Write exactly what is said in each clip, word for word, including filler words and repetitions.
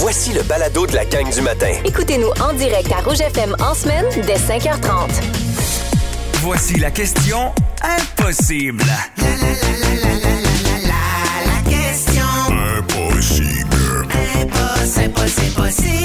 Voici le balado de la gang du matin. Écoutez-nous en direct à Rouge F M en semaine dès cinq heures trente. Voici la question impossible. La, la, la, la, la, la, la, la, la question Impossible. impossible, impossible, possible.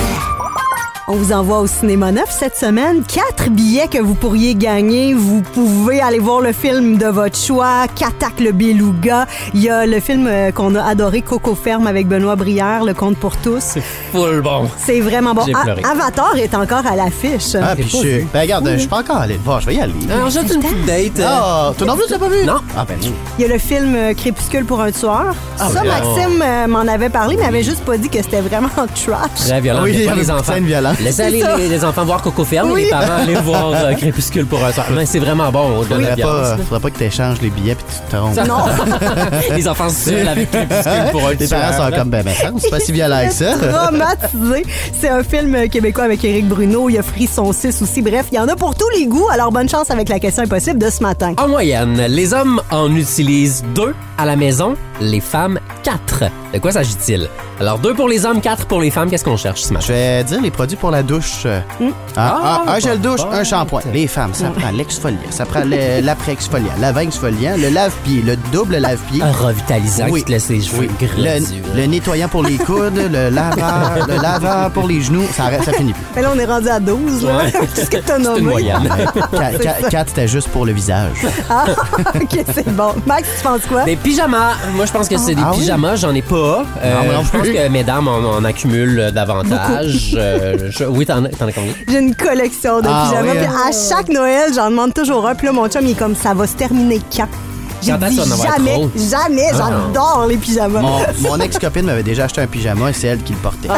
On vous envoie au Cinéma neuf cette semaine quatre billets que vous pourriez gagner. Vous pouvez aller voir le film de votre choix, Qu'attaque le beluga. Il y a le film euh, qu'on a adoré, Coco Ferme avec Benoît Brière, Le Conte pour tous. C'est full bon. C'est vraiment bon. J'ai pleuré. A- Avatar est encore à l'affiche. Ah, puis je ben regarde, je suis pas encore allé le voir, je vais y aller. Alors, j'ai une petite date. Ah, toi non plus, tu l'as pas vu? Non. Ah, ben non. Il y a le film euh, Crépuscule pour un tueur. Ah, Ça, oui. Maxime euh, m'en avait parlé, mais avait juste pas dit que c'était vraiment trash. Très violent. Oui, mais il y pas avait les beaucoup de enfants. scènes violentes. Laissez aller ça. les, les enfants voir Coco Ferme Oui. et les parents aller voir euh, Crépuscule pour un soir. Mais c'est vraiment bon au-delà de la Faudrait violence. pas, faudrait pas que tu échanges les billets puis tu te trompes. Ça- les enfants seuls avec Crépuscule pour un Les parents tueur. sont comme, ben, ben, ça, c'est pas si violent que ça. Traumatisé. C'est un film québécois avec Éric Bruno. Il y a Frisson six aussi. Bref, il y en a pour tous les goûts. Alors, bonne chance avec la question impossible de ce matin. En moyenne, les hommes en utilisent deux à la maison, les femmes quatre. De quoi s'agit-il? Alors, deux pour les hommes, quatre pour les femmes. Qu'est-ce qu'on cherche ce matin? Je vais dire les produits pour la douche. Ah, Ah, ah, un gel douche, bonne un shampoing. Les femmes, ça prend l'exfoliant, ça prend le- l'après-exfoliant, l'avant-exfoliant, le lave-pied, le double lave-pied. Un revitalisant Oui. qui te laisse les cheveux Oui. gras. Le, le nettoyant pour les coudes, le laveur, le laveur pour les genoux, ça, arrête- ça finit plus. Mais là, on est rendu à douze. là. Ouais. Qu'est-ce que t'as C'est nommé? une moyenne. Quatre, quatre- quatre, c'était juste pour le visage. Ah, OK, c'est bon. Max, tu penses quoi? Des pyjamas. Moi, je pense que c'est des Ah oui? pyjamas. J'en ai pas. Euh, Non, moi non je pense plus. que mesdames en, en accumulent davantage. Euh, je- oui, t'en as, t'en as combien? J'ai une collection de Ah, pyjamas. oui, Puis hein? à chaque Noël, j'en demande toujours un. Puis là, mon chum, il est comme, ça va se terminer quand? J'ai Quand est-ce dit qu'on en va jamais, trop? jamais. Ah. J'adore les pyjamas. Mon, mon ex-copine m'avait déjà acheté un pyjama et c'est elle qui le portait.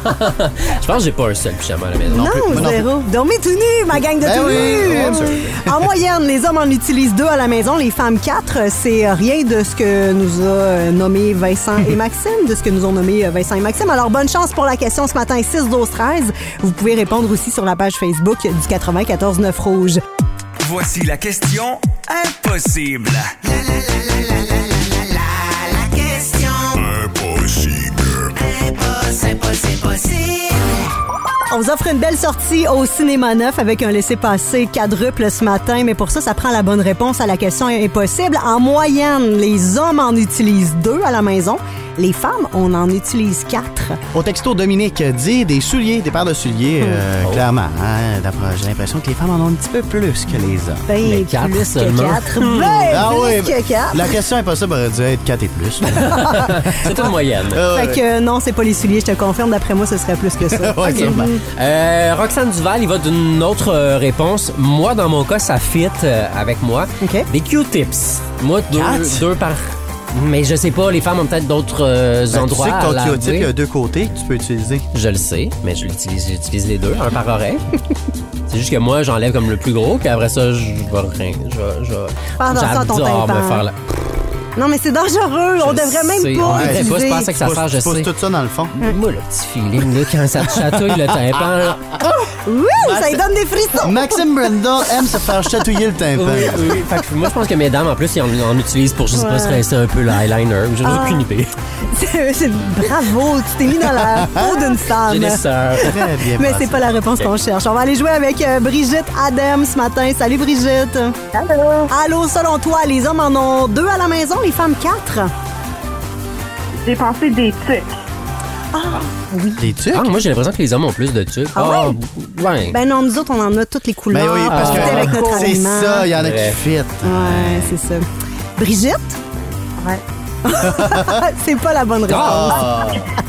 Je pense que j'ai pas un seul pyjama à la maison. Non, plus, moi non zéro. Dormez tout nu, ma gang de Ben tout oui, nus. bien sûr. En moyenne, les hommes en utilisent deux à la maison, les femmes quatre. C'est rien de ce que nous a euh, nommé Vincent et Maxime, de ce que nous ont nommé euh, Vincent et Maxime. Alors, bonne chance pour la question ce matin, six douze treize. Vous pouvez répondre aussi sur la page Facebook du quatre-vingt-quatorze neuf Rouge. Voici la question impossible. La, la, la, la, la, la, la, la question Impossible. impossible, impossible, possible. On vous offre une belle sortie au Cinéma neuf avec un laissez-passer quadruple ce matin, mais pour ça, ça prend la bonne réponse à la question impossible. En moyenne, les hommes en utilisent deux à la maison. Les femmes, on en utilise quatre. Au texto, Dominique dit des souliers, des paires de souliers, euh, Oh. clairement. Hein, d'après- j'ai l'impression que les femmes en ont un petit peu plus que les hommes. Ben, Mais quatre plus seulement. que quatre. Ben, Ah plus oui, que quatre. La question impossible aurait dû être quatre et plus. C'est une moyenne. Ah, Fait que euh, non, c'est pas les souliers, je te confirme. D'après moi, ce serait plus que ça. ouais, sûrement. Euh, Roxane Duval, il va d'une autre euh, réponse. Moi, dans mon cas, ça fit euh, avec moi. OK. Des Q-tips. Moi, deux, Quatre? deux par... Mais je sais pas, les femmes ont peut-être d'autres euh, Ben, tu endroits sais que à ton laver. Q-tip, il y a deux côtés que tu peux utiliser. Je le sais, mais je l'utilise, j'utilise les deux, un par oreille. C'est juste que moi, j'enlève comme le plus gros, puis après ça, je vais rien. Je vais- je vais- Fais attention à ton J'adore tympan. me faire la... Non, mais c'est dangereux. on Je devrait même sais, pas on devrait pas, utiliser. c'est pas ça que ça Tu sert, je poses- tu sais. poses tout ça dans le fond. Moi, le petit feeling, là, quand ça te chatouille le tympan, là. Wouh, ça lui donne des frissons. Maxime Brendel aime se faire chatouiller le tympan. Oui, oui. Fait que moi, je pense que mesdames, en plus, ils en, en utilisent pour, je sais pas, Ouais. se rincer un peu l'eyeliner. J'ai Ah. aucune idée. C'est- c'est- Bravo, tu t'es mis dans la peau d'une femme. J'ai des sœurs. Très bien Mais pensé. c'est pas la réponse qu'on cherche. On va aller jouer avec euh, Brigitte Adam ce matin. Salut Brigitte. Allô? Allô, selon toi, les hommes en ont deux à la maison, les femmes quatre? J'ai pensé des trucs. Des trucs? Ah, moi, j'ai l'impression que les hommes ont plus de trucs. Ah ouais? ouais. Ben non, nous autres, on en a toutes les couleurs. Ben oui, parce pour que fitter avec notre c'est aliment. ça, il y en a Ouais. qui fit. Ouais, c'est ça. Brigitte? Ouais. C'est pas la bonne réponse. Ah!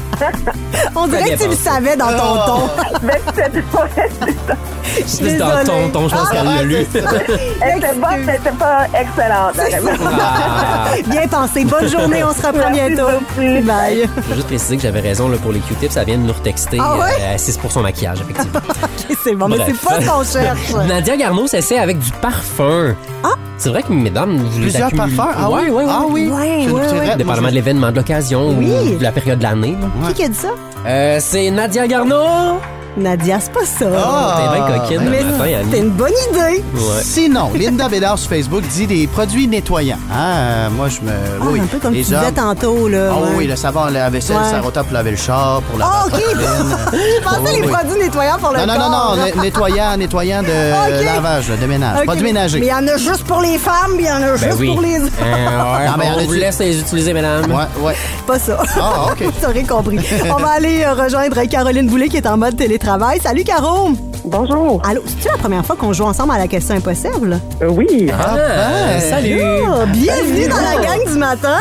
On dirait bien que tu le pensé. savais dans ton Ah. ton. Mais c'était ouais, c'est ça. Je suis Plus dans désolée. ton ton, je pense Ah, qu'elle l'a lu. Elle était bonne, mais c'était pas excellente. la réponse. Ah. Bien pensé. Bonne journée, on se reprend Merci bientôt. beaucoup. Bye. Je veux juste préciser que j'avais raison là, pour les Q-tips. Ça vient de nous retexter. Ah ouais? euh, c'est pour son maquillage, effectivement. Ok, c'est bon, mais Bref. c'est pas ce qu'on cherche. Nadia Garneau s'essaie avec du parfum. Ah! C'est vrai que, mesdames, vous les Plusieurs accumulez. parfums? Ah ouais, oui? ouais, ouais. Ah oui? Ouais, C'est- ouais, c'est ouais. vrai, Dépendamment moi, de l'événement, de l'occasion Oui. ou de la période de l'année. là. Ouais. Qui qui a dit ça? Euh, c'est Nadia Garneau. Nadia, c'est pas ça. Ah, T'es bien coquine. mais le matin, Annie. c'est une bonne idée. Ouais. Sinon, Linda Bédard sur Facebook dit des produits nettoyants. Hein, euh, moi, je me. Ah, oui, un peu comme les tu disais hommes- tantôt. Là, Ah ouais. oui, le savon, la vaisselle, Ouais. le sarota pour laver le char, pour laver Ah, la OK. poitrine. Je pensais Oui, les oui. produits nettoyants pour le Non, non, non, corps. non, né- nettoyant, nettoyant de OK. lavage, de ménage. OK, Produits mais- ménagers. Mais il y en a juste pour les femmes, puis il y en a Ben juste oui. pour les hommes. Euh, ouais, Ah, ben, on on a vous dit- laisse les utiliser, mesdames. Ouais, ouais. Pas ça. Ah, OK. T'aurais compris. On va aller euh, rejoindre Caroline Boulay qui est en mode télétravail. Salut, Caro. Bonjour. Allô, c'est-tu la première fois qu'on joue ensemble à la question impossible? Euh, oui. Ah, ben. salut. Ah, bienvenue dans la gang du matin.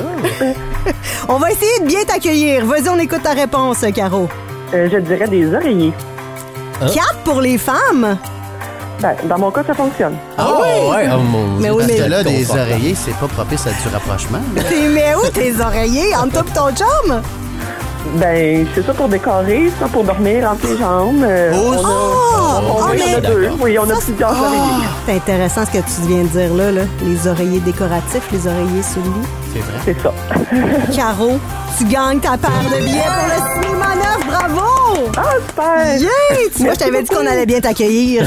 On va essayer de bien t'accueillir. Vas-y, on écoute ta réponse, Caro. Euh, je dirais des oreillers. Quatre pour les femmes. Ben, dans mon cas, ça fonctionne. Ah ouais? ouais. Oh, mon Mais Dieu. oui, Parce mais- que là, des Confortable. oreillers, c'est pas propice à du rapprochement. T'es mais où tes oreillers? Entre toi et ton chum? Ben, c'est ça pour décorer, ça pour dormir entre les jambes. Euh, Oh, on a, oh, on, oh, oui, mais- on a deux. Oui, on a Ça, plusieurs c'est- oreillers. Ah, c'est intéressant ce que tu viens de dire là, là. Les oreillers décoratifs, les oreillers sous le lit. C'est vrai. C'est ça. Caro, tu gagnes ta paire de billets pour le cinéma neuf. Bravo! Ah, super! Yeah! Tu vois, je t'avais dit qu'on allait bien t'accueillir.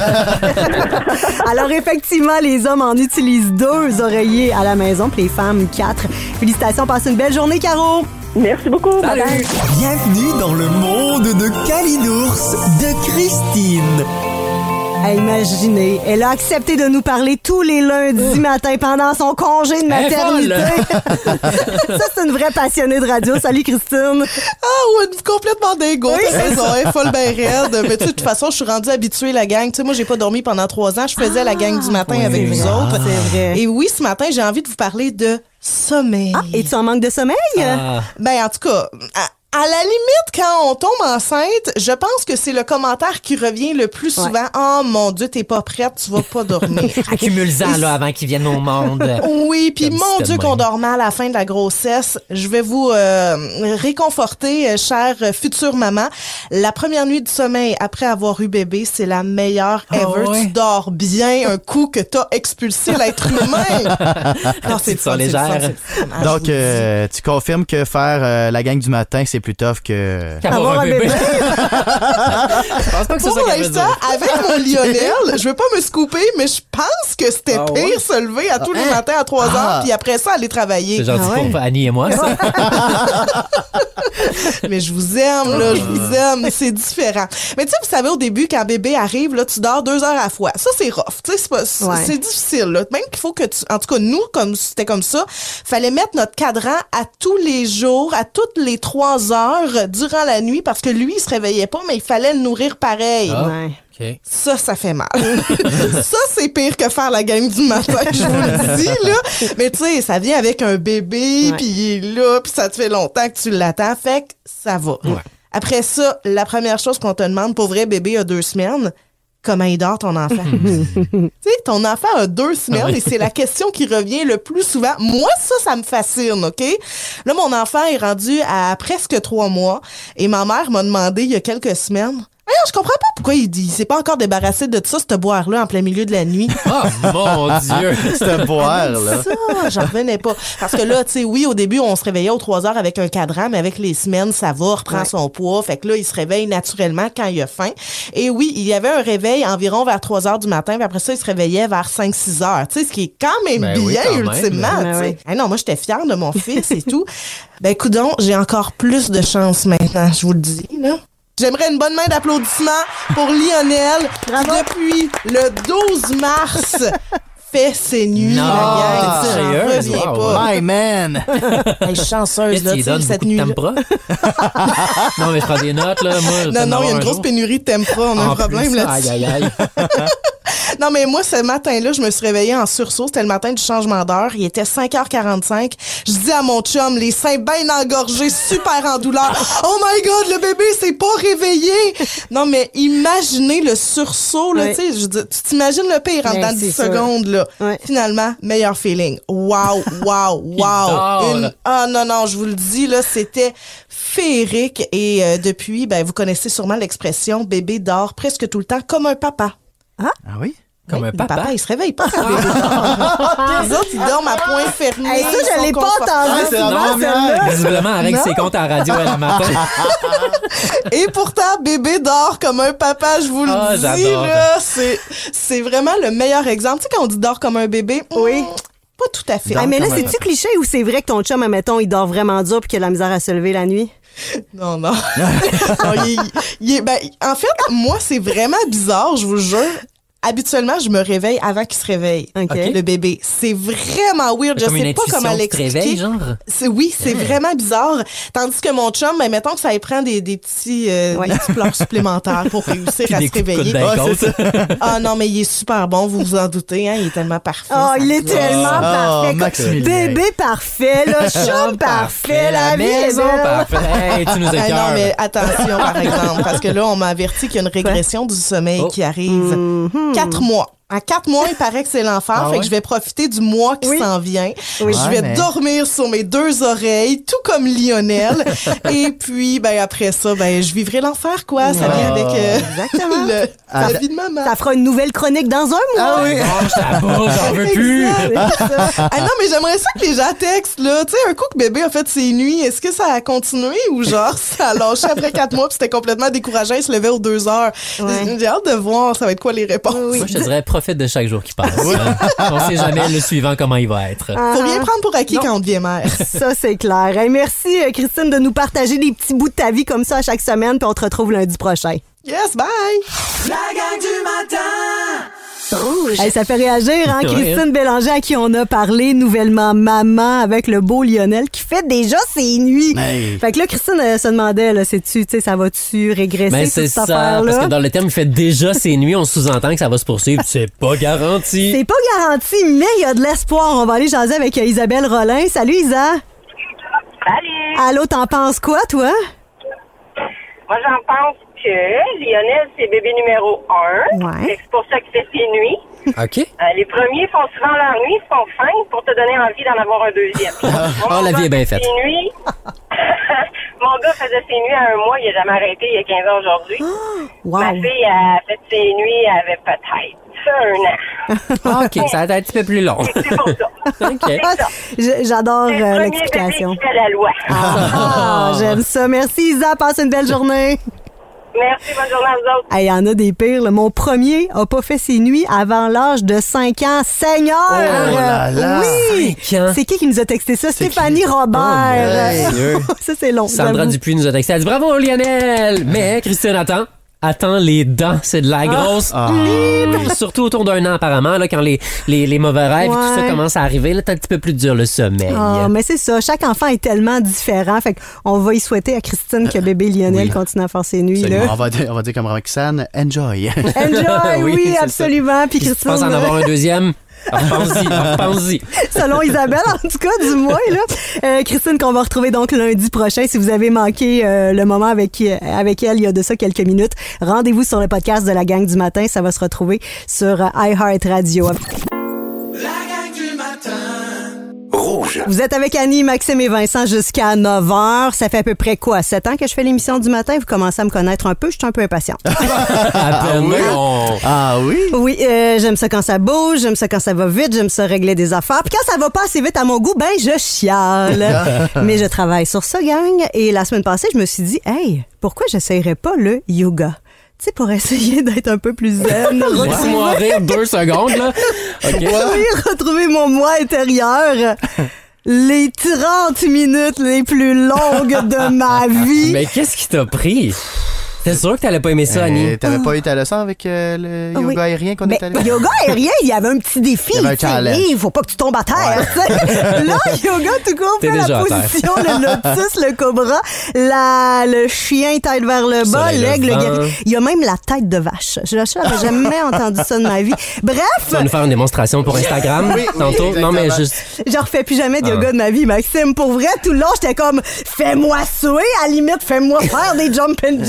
Alors, effectivement, les hommes en utilisent deux oreillers à la maison, puis les femmes, quatre. Félicitations, passe une belle journée, Caro! Merci beaucoup. Salut. Bye-bye. Bienvenue dans le monde de Kalinours de Christine. À imaginer, elle a accepté de nous parler tous les lundis matin pendant son congé de Elle est maternité. Ça, c'est une vraie passionnée de radio. Salut, Christine. Ah ouais, complètement dingo, Oui, t'as c'est raison, elle est folle ben raide. Mais tu sais, de toute façon, je suis rendue habituée la gang. Tu sais, moi, j'ai pas dormi pendant trois ans. Je faisais la gang du matin oui, avec c'est vous vrai. autres. C'est vrai. Et oui, ce matin, j'ai envie de vous parler de sommeil. Ah, et tu en manques de sommeil? Ah. Ben, en tout cas, à, à la limite, quand on tombe enceinte, je pense que c'est le commentaire qui revient le plus Ouais. souvent. Oh mon Dieu, t'es pas prête, tu vas pas dormir. Accumule-en, là, avant qu'ils viennent au monde. Oui, puis Comme mon c'était Dieu de qu'on même. dormait à la fin de la grossesse. Je vais vous euh, réconforter, euh, chère euh, future maman. La première nuit de sommeil après avoir eu bébé, c'est la meilleure Ah ever. ouais? Tu dors bien un coup que t'as expulsé l'être humain. Non, C'est le ça, fun, c'est le légère. fun, c'est le fun. Ah, je Donc, vous le euh, tu confirmes que faire euh, la gang du matin, c'est plus tough que... Avoir un bébé. Je pense pas que c'est Pour ça qu'elle veut l'instant, dire. avec mon Lionel, je veux pas me scooper, mais je pense que c'était Ah pire ouais? se lever à tous les matins à trois Ah. heures, puis après ça, aller travailler. C'est gentil Ah ouais? pour Annie et moi, ça. Mais je vous aime, là, je vous aime, c'est différent. Mais tu sais, vous savez, au début, quand bébé arrive, là, tu dors deux heures à la fois. Ça, c'est rough, tu sais, c'est pas, c'est, Ouais. c'est difficile, là. Même qu'il faut que tu, en tout cas, nous, comme c'était comme ça, fallait mettre notre cadran à tous les jours, à toutes les trois heures durant la nuit, parce que lui, il se réveillait pas, mais il fallait le nourrir pareil. Ah. Ouais. OK. Ça, ça fait mal. Ça, c'est pire que faire la game du matin, je vous le dis, là. Mais tu sais, ça vient avec un bébé, Ouais. puis il est là, puis ça te fait longtemps que tu l'attends, fait que ça va. Après ça, la première chose qu'on te demande, pour vrai, bébé a deux semaines, comment il dort ton enfant? Tu sais, ton enfant a deux semaines Oui. et c'est la question qui revient le plus souvent. Moi, ça, ça me fascine, OK? Là, mon enfant est rendu à presque trois mois et ma mère m'a demandé il y a quelques semaines, hey, je comprends pas pourquoi il dit, il s'est pas encore débarrassé de ça, ce boire-là, en plein milieu de la nuit. Oh, mon Dieu. C'est boire, là. Ça, j'en revenais pas. Parce que là, tu sais, oui, au début, on se réveillait aux trois heures avec un cadran, mais avec les semaines, ça va, reprend Ouais. son poids. Fait que là, il se réveille naturellement quand il a faim. Et oui, il y avait un réveil environ vers trois heures du matin, puis après ça, il se réveillait vers cinq six heures. Tu sais, ce qui est quand même Ben bien, oui, quand même. ultimement. Ben tu sais. oui. Hey non, moi, j'étais fière de mon fils et tout. Ben, coudonc, j'ai encore plus de chance maintenant, je vous le dis, là. J'aimerais une bonne main d'applaudissements pour Lionel, qui depuis le douze mars fait ses nuits, Non, la gang. t'es J'en sérieuse? reviens Wow. pas. My man! Hey, chanceuse, Qu'est-ce là, qu'il tu sais, donne cette beaucoup de nuit. tempra? Non, mais je prends des notes, là. Moi, Non, non, il y a une grosse pénurie de Tempra, on a un problème là-dessus. Aïe, aïe, aïe. Non, mais moi, ce matin-là, je me suis réveillée en sursaut. C'était le matin du changement d'heure. Il était cinq heures quarante-cinq. Je dis à mon chum, les seins bien engorgés, super en douleur. Oh my God, le bébé s'est pas réveillé. Non, mais imaginez le sursaut, là, Ouais. tu sais. Je dis, tu t'imagines le pire en Ben, dedans de c'est dix sûr. secondes, là. Ouais. Finalement, meilleur feeling. Wow, wow, wow. dort. Une, ah non, non, je vous le dis, là, c'était féerique. Et euh, depuis, ben, vous connaissez sûrement l'expression bébé dort presque tout le temps comme un papa. Ah oui? Comme un Le papa. papa, il se réveille pas quand bébé dort. Les autres, ils dorment à point fermé. Hey, ça, ils je sont l'ai pas confortables. entendu c'est souvent, vraiment celle-là. Visiblement, elle règle Non. ses comptes à la radio à la matin. Et pourtant, bébé dort comme un papa, je vous le Ah, dis. j'adore. Là, c'est, c'est vraiment le meilleur exemple. Tu sais, quand on dit dort comme un bébé, Oui. hmm, pas tout à fait. Ah, mais là, comme un c'est-tu cliché ou c'est vrai que ton chum, admettons, il dort vraiment dur puis qu'il a de la misère à se lever la nuit? Non, non. Non, il, il est, ben, en fait, moi, c'est vraiment bizarre, je vous jure. Habituellement, je me réveille avant qu'il se réveille, OK. le bébé. C'est vraiment weird. Je Comme une sais pas intuition comment qui te réveille, l'expliquer. genre? C'est, oui, c'est vraiment bizarre. Tandis que mon chum, ben, mettons que ça lui prend des, des petits, euh, Ouais. des petits pleurs supplémentaires pour réussir Puis à des se coups de coude réveiller. dans les Ah, côtes. c'est ça. Ah non, mais il est super bon, vous vous en doutez, hein, il est tellement parfait. Oh, ça il est doit- tellement Ah, parfait. Maximilien. Bébé parfait, là. Chum parfait, la vie est maison belle. parfaite. Hey, tu nous Ah non, écœures. mais attention, par exemple, parce que là, on m'a averti qu'il y a une régression du sommeil Oh. qui arrive. Mm-hmm. Quatre mois. À quatre mois, il paraît que c'est l'enfer, Ah fait ouais? que je vais profiter du mois qui Oui. s'en vient. Oui. Je Ouais, vais mais- dormir sur mes deux oreilles, tout comme Lionel. Et puis, ben après ça, ben je vivrai l'enfer, quoi. Ça vient avec euh, Exactement. le, Ah, la vie de maman. Ça fera une nouvelle chronique dans un mois. Ah oui. Oh, ça va, j'en veux plus. Exact, c'est ça. Ah non, mais j'aimerais ça que les gens textent, là. Tu sais, un coup que bébé a fait ses nuits, est-ce que ça a continué ou genre ça a lâché après quatre mois puis c'était complètement décourageant, il se levait aux deux heures? Ouais. J'ai hâte de voir, ça va être quoi les réponses. Moi, je te dirais, profite de chaque jour qui passe. hein. On sait jamais le suivant comment il va être. Ah, Faut rien prendre pour acquis Non. quand on devient mère. Ça, c'est clair. Hey, merci, euh, Christine, de nous partager des petits bouts de ta vie comme ça à chaque semaine, puis on te retrouve lundi prochain. Yes, bye! La gang du matin. Hey, ça fait réagir, hein? Ouais, Christine Bélanger, à qui on a parlé, nouvellement maman, avec le beau Lionel, qui fait déjà ses nuits. Hey. Fait que là, Christine euh, se demandait, là, sais-tu, tu sais, ça va-tu régresser, Mais toute c'est cette ça, affaire-là? parce que dans le terme, il fait déjà ses nuits, on sous-entend que ça va se poursuivre. C'est pas garanti. C'est pas garanti, mais il y a de l'espoir. On va aller jaser avec euh, Isabelle Rollin. Salut, Isa. Salut! Allô, t'en penses quoi, toi? Moi, j'en pense que Lionel, c'est bébé numéro un. Ouais. C'est pour ça qu'il fait ses nuits. OK. Euh, les premiers font souvent leur nuit, ils font faim pour te donner envie d'en avoir un deuxième. Ah, la vie est bien faite. Ses nuits, mon gars faisait ses nuits à un mois, il n'a jamais arrêté, il y a quinze ans aujourd'hui. Wow. Ma fille a fait ses nuits, elle avait peut-être un an. Ah, OK, ça va être un petit peu plus long. C'est pour ça. OK. C'est ça. J- J'adore C'est le euh, premier l'explication. bébé qui fait la loi. Ah, j'aime ça. Merci, Isa. Passe une belle journée. Merci, bonne journée à vous autres. Il y en a des pires. là. Mon premier a pas fait ses nuits avant l'âge de cinq ans. Seigneur! Oh là là! Oui! Cinq ans. C'est qui qui nous a texté ça? C'est Stéphanie qui? Robert. Oh, mon Dieu. ça, c'est long. Sandra j'avoue. Dupuis nous a texté. Elle dit bravo, Lionel! Mais Christine, attends. Attends les dents, c'est de la grosse Ah. bip. Surtout autour d'un an apparemment, là, quand les, les, les mauvais rêves et tout ça Ouais. commence à arriver, là, t'as un petit peu plus dur le sommeil. Ah, mais c'est ça. Chaque enfant est tellement différent. Fait qu'on va y souhaiter à Christine que bébé Lionel oui. continue à faire ses nuits. Absolument. Là. On va dire, on va dire comme Roxane, enjoy. Enjoy, oui, Oui, c'est ça. absolument. Puis Puis si tu Christine, penses en avoir un deuxième, repense-y, repense-y. selon Isabelle, en tout cas, du moins. Là. Euh, Christine, qu'on va retrouver donc lundi prochain. Si vous avez manqué euh, le moment avec, avec elle il y a de ça quelques minutes, rendez-vous sur le podcast de la gang du matin. Ça va se retrouver sur euh, iHeartRadio. La gang du matin. Rouge. Vous êtes avec Annie, Maxime et Vincent jusqu'à neuf heures. Ça fait à peu près quoi? sept ans que je fais l'émission du matin. Vous commencez à me connaître un peu. Je suis un peu impatiente. À peine, oui? on- Ah oui? Oui, euh, j'aime ça quand ça bouge, j'aime ça quand ça va vite, j'aime ça régler des affaires. Puis quand ça va pas assez vite à mon goût, ben je chiale. Mais je travaille sur ça, gang. Et la semaine passée, je me suis dit, hey, pourquoi j'essayerais pas le yoga? Tu sais, pour essayer d'être un peu plus zen. Laisse-moi rire deux secondes, là. OK. Oui, retrouver mon moi intérieur. Les trente minutes les plus longues de ma vie. Mais qu'est-ce qui t'a pris? T'es sûr que t'allais pas aimer ça, Euh, Annie? T'avais pas eu ta leçon avec euh, le yoga Oui. aérien qu'on Ben, est allé? yoga aérien, il y avait un petit défi. Il y avait un tu sais, challenge. Il faut pas que tu tombes à terre. tu sais. Là, yoga, tout court, T'es fait la déjà à terre. position, le lotus, le cobra, la, le chien tête vers le bas, Soleil l'aigle, le levant. guerrier. Il y a même la tête de vache. Je n'avais jamais entendu ça de ma vie. Bref, Tu vas nous faire une démonstration pour Instagram Oui, oui, tantôt? Non, mais exactement. juste... je refais plus jamais de Ah. yoga de ma vie, Maxime. Pour vrai, tout le long, j'étais comme, fais-moi suer, à la limite, fais-moi faire des jumping jacks.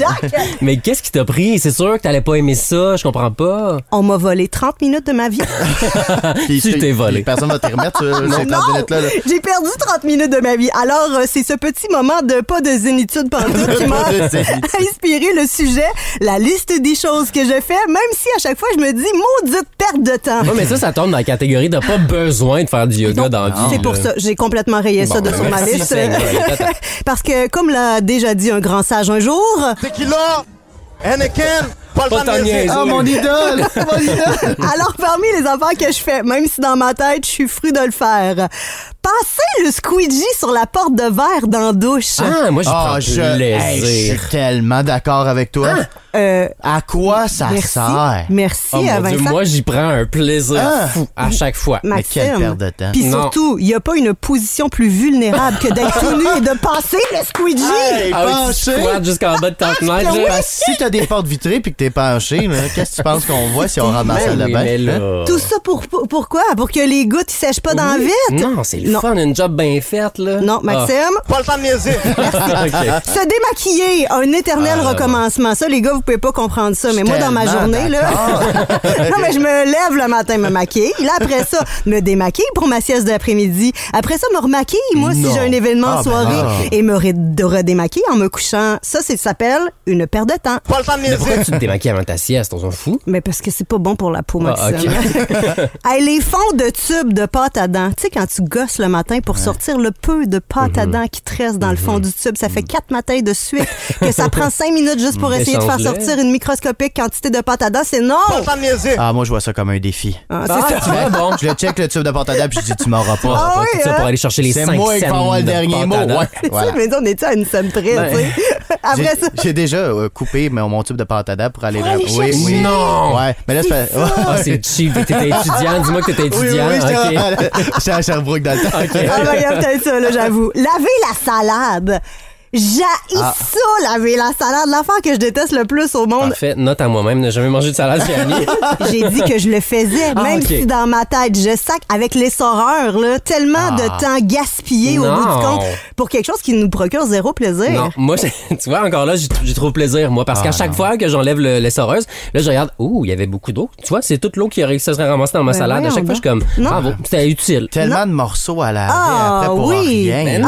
Mais qu'est-ce qui t'a pris? C'est sûr que t'allais pas aimer ça, je comprends pas. On m'a volé trente minutes de ma vie. Puis Tu t'es volé. puis Personne va te remettre sur ces trente Non, minutes-là. là. j'ai perdu trente minutes de ma vie. Alors, euh, c'est ce petit moment de pas de zénitude pantoute qui m'a Pas de zénitude. inspiré le sujet, la liste des choses que je fais, même si à chaque fois je me dis maudite perte de temps. Ouais, mais ça, ça tombe dans la catégorie de pas besoin de faire du yoga dans la vie. C'est pour là. ça, j'ai complètement rayé ça Bon, de sur ma merci, liste. Seigneur. Attends. Parce que, comme l'a déjà dit un grand sage un jour, Tequila, Anakin, pas le Pas temps de tant niaiser. niaiser. Ah, mon idole! Mon idole! alors parmi les affaires que je fais, même si dans ma tête je suis fru de le faire, passer le squeegee sur la porte de verre dans la douche. Ah, moi, je Ah, prends je, plaisir. hey, je suis tellement d'accord avec toi. Euh, À quoi ça merci, sert? merci Oh à mon Dieu, Vincent. moi, j'y prends un plaisir Ah. fou à chaque fois. Mais quelle perte de temps. Puis Non. surtout, il n'y a pas une position plus vulnérable que d'être tout nu et de passer le squeegee. Hey, Ah oui, tu penché! squattes jusqu'en bas de ta fenêtre. Parce là. que si t'as des portes vitrées puis que t'es penché, là, qu'est-ce que tu penses qu'on voit si on rentre dans la Ben salle de oui, bain? mais là... hein? Tout ça pour, pour- pourquoi? Pour que les gouttes ne sèchent pas dans Oui. vite? Non, c'est le Non. fun, une job bien faite, là. Non, Maxime. Pas le temps de niaiser. Ah. OK. Se démaquiller, un éternel Ah, recommencement. Ça, les gars, vous pouvez pas comprendre ça. Mais moi, dans ma Tellement journée, là. non, mais je me lève le matin, me maquiller. Là, après ça, me démaquiller pour ma sieste d'après-midi. Après ça, me remaquiller, moi, Non. si j'ai un événement Ah, en ben soirée. non. Et me ré- de redémaquiller en me couchant. Ça, c'est ça s'appelle une perte de temps. Pas le temps de Mais pourquoi niaiser. tu te démaquilles avant ta sieste? On s'en fout. Mais parce que c'est pas bon pour la peau, Ah, Maxime. Hey, les fonds de tubes de pâte à dents. Tu sais, quand tu gosses le matin pour sortir le peu de pâte Mhm. à dents qui te reste dans le fond du tube, ça fait quatre matins de suite que ça prend cinq minutes juste pour essayer de faire Échange-le. sortir une microscopique quantité de pâte à dents. C'est non! Pas le temps de niaiser. Ah, moi, je vois ça comme un défi. Ah, c'est Ah, ça. tu vois, bon. Je le check le tube de porte à dents puis je dis, tu m'auras pas. Ah oui, Tout ça hein? pour aller chercher les C'est cinq moi qui vais cents avoir le de dernier pâte mot. à dents. Ouais, Tu voilà. sais, mais on est à une scène près, Ben. tu sais. Après J'ai- ça. J'ai déjà euh, coupé mon, mon tube de pâte à dents pour aller... Pour aller oui, chercher. oui. Non! Ouais, mais là, c'est pas... Ah, c'est cheap. T'étais étudiant. Dis-moi que t'étais Oui, oui, étudiant. oui, j'étais OK. à- j'étais à Sherbrooke dans le temps. Ah, ben, il y a peut-être ça, là, j'avoue. Laver la salade. J'haïs Ah. ça, laver la salade. L'affaire que je déteste le plus au monde. Parfait. Note à moi-même. Ne jamais manger de salade chez Annie. J'ai dit que je le faisais, Ah, même ok. si dans ma tête, je sac avec l'essoreur, là, tellement Ah. de temps gaspillé au Non. bout du compte pour quelque chose qui nous procure zéro plaisir. Non, moi, c'est- tu vois, encore là, j'ai j'ai trop plaisir, moi, parce Ah, qu'à chaque non. fois que j'enlève le- l'essoreuse, là, je regarde, ouh, il y avait beaucoup d'eau. Tu vois, c'est toute l'eau qui aurait qui se serait ramassée dans ma Ben, salade. À voyons chaque fois, je suis comme, Non. bravo, c'était utile. Tellement de morceaux à laver Ah, après pour oui. rien. Mais non.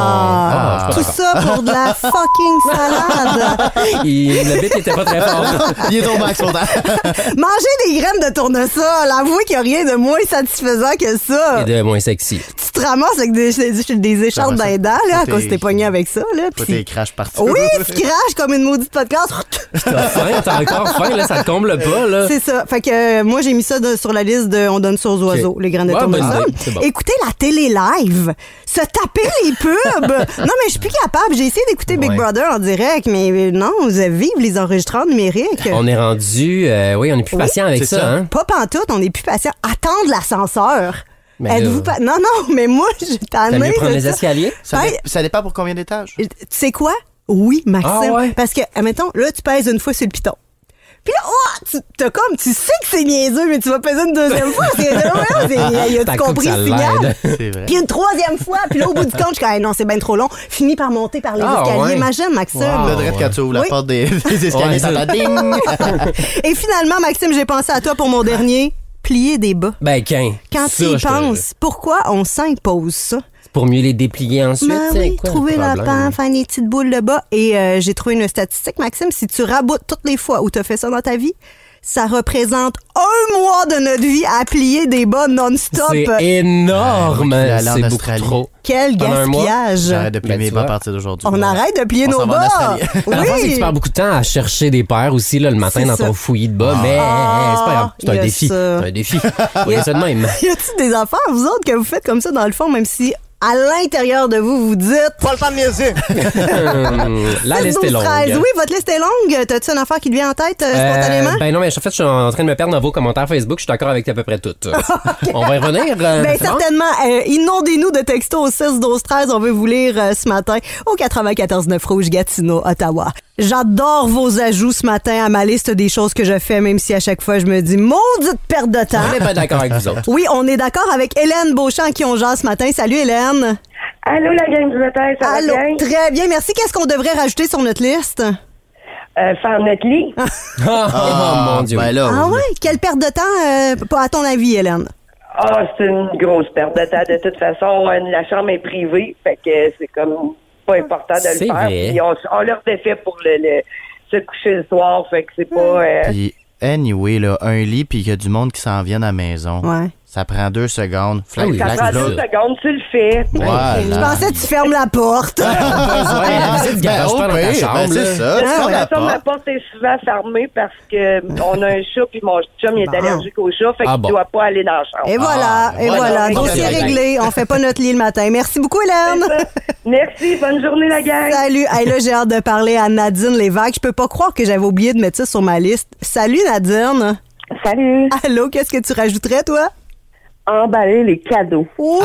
Ah, Ah, je tout suis ça pour de la fucking salade. Il- le bit était pas très fort. Il est au max pourtant. Manger des graines de tournesol, avouez qu'il n'y a rien de moins satisfaisant que ça. Et de moins sexy. Tu te ramasses avec des, des, des écharpes Ça va, ça- dans les dents, là, à faut cause tes- que t'es pogné avec ça, là. Pas puis tes craches partout. oui, tu craches comme une maudite podcast. T'as faim, t'as encore faim, là, ça te comble pas, là. C'est ça. Fait que euh, moi, j'ai mis ça de- sur la liste de On donne ça aux oiseaux, les graines de Ouais, bonne tournesol. idée. C'est bon. Écoutez la télé live. Se taper les pubs. Non, mais je suis plus capable. J'ai essayé d'écouter Big Ouais. Brother en direct, mais euh, non, vous avez vive les enregistreurs numériques. On est rendu, euh, oui, on est plus Oui, patient avec c'est ça, ça. hein. Pas pantoute, on est plus patient. Attendre l'ascenseur. Mais Êtes-vous là- pas... Non, non, mais moi, je T'as t'en mieux ai prendre de les ça. escaliers? Ça, Hey. dé- ça dépend pour combien d'étages? Tu sais quoi? Oui, Maxime. Ah ouais? Parce que, admettons, là, tu pèses une fois sur le piton. Puis là, oh, tu, t'as comme, tu sais que c'est niaiseux, mais tu vas peser une deuxième fois. C'est, là, ouais, c'est, y a-tu T'as compris cru que le ça signal? l'aide. C'est vrai. Puis une troisième fois, puis là, au bout du compte, je suis comme, hey, non, c'est bien trop long. Fini par monter par les Ah, escaliers. ouais. Imagine, Maxime. Wow. Là, direct quand tu ouvres la Oui. porte des, des escaliers, Ouais, ça ça- va ding! Et finalement, Maxime, j'ai pensé à toi pour mon dernier. Plier des bas. Ben, qu'un. Quand Ça, tu y je te- penses, pourquoi on s'impose ça? Pour mieux les déplier ensuite, Ben c'est oui, quoi le trouver la problème? pan, faire des petites boules de bas. Et euh, j'ai trouvé une statistique, Maxime, si tu raboutes toutes les fois où tu as fait ça dans ta vie, ça représente un mois de notre vie à plier des bas non-stop. C'est énorme. Ah, oui, aller en C'est beaucoup Australie. trop. Quel Pendant un mois, gaspillage. J'arrête de plier Ben, mes tu bas à vois. partir d'aujourd'hui. On arrête de plier On nos s'en va en bas. Australie. La fois, c'est que Oui. tu perds beaucoup de temps à chercher des paires aussi là, le matin C'est dans ça. ton fouillis de bas. Mais Ah, c'est pas grave. C'est il y un a défi. ça. C'est un défi. Voyez ça de même. Y a-t-il des affaires, vous autres, que vous faites comme ça dans le fond, même si à l'intérieur de vous, vous dites... Pas le temps de niaiser. Hum, La six, liste est douze, longue. treize. Oui, votre liste est longue. T'as-tu une affaire qui te vient en tête euh, Euh, spontanément? ben non, mais en fait, je suis en train de me perdre dans vos commentaires Facebook. Je suis d'accord avec à peu près toutes. On va y revenir. euh, Ben c'est bon? certainement. Euh, inondez-nous de textos au six douze treize. On veut vous lire euh, ce matin au quatre-vingt-quatorze neuf Rouge, Gatineau, Ottawa. J'adore vos ajouts ce matin à ma liste des choses que je fais, même si à chaque fois je me dis maudite perte de temps. On n'est pas d'accord avec vous autres. Oui, on est d'accord avec Hélène Beauchamp qui on jase ce matin. Salut Hélène. Allô, la gang du matin, ça Allô. va bien? Très bien, merci. Qu'est-ce qu'on devrait rajouter sur notre liste? Euh, faire notre lit. Oh, mon Dieu. Ben là, Ah ouais? Quelle perte de temps, euh, pas à ton avis, Hélène? Ah, c'est une grosse perte de temps. De toute façon, euh, la chambre est privée, fait que c'est comme pas important de C'est le faire. vrai. Puis on, on leur défait pour le, le, se coucher le soir, fait que c'est pas... Euh, Puis, anyway, là, un lit, puis il y a du monde qui s'en vient à la maison. Ouais. Ça prend deux secondes. Flac, Ah oui, ça flac, prend là, deux là. secondes, tu le fais. Voilà. Je pensais que tu fermes la porte. Ouais, la visite du garage, Ben, pas dans au ta pire, chambre. ben, c'est là. ça. Tu De fermes toute la façon, ma porte. porte est souvent fermée parce que on a un chat, puis mon chum il est Bon. allergique au chat, fait Ah qu'il bon. doit pas aller dans la chambre. Et voilà, Ah, et voilà. voilà. Ok, Dossier ok. réglé. On fait pas notre lit le matin. Merci beaucoup, Hélène. Merci, bonne journée la gang. Salut. Hey, là, j'ai hâte de parler à Nadine Lévesque. Je peux pas croire que j'avais oublié de mettre ça sur ma liste. Salut, Nadine. Salut. Allô, qu'est-ce que tu rajouterais, toi? Emballer les cadeaux. Oui!